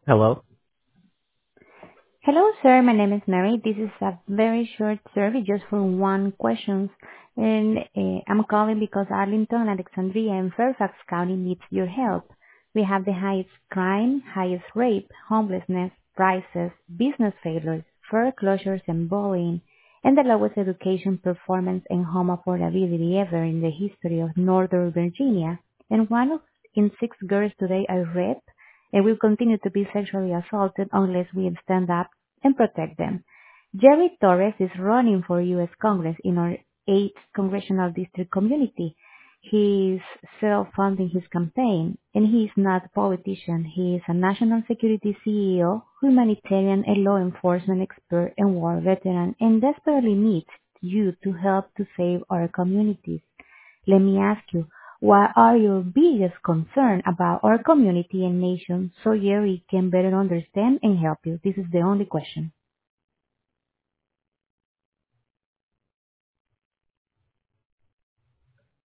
Hello. Hello, sir. My name is Mary. This is a very short survey just for one question. And I'm calling because Arlington, Alexandria, and Fairfax County needs your help. We have the highest crime, highest rape, homelessness, prices, business failures, foreclosures, and bullying, and the lowest education performance and home affordability ever in the history of Northern Virginia. And in six girls today are raped and will continue to be sexually assaulted unless we stand up and protect them. Jerry Torres is running for U.S. Congress in our 8th Congressional District community. He is self-funding his campaign, and he is not a politician. He is a national security CEO, humanitarian and law enforcement expert and war veteran, and desperately needs you to help to save our communities. Let me ask you, what are your biggest concerns about our community and nation so Jerry can better understand and help you? This is the only question.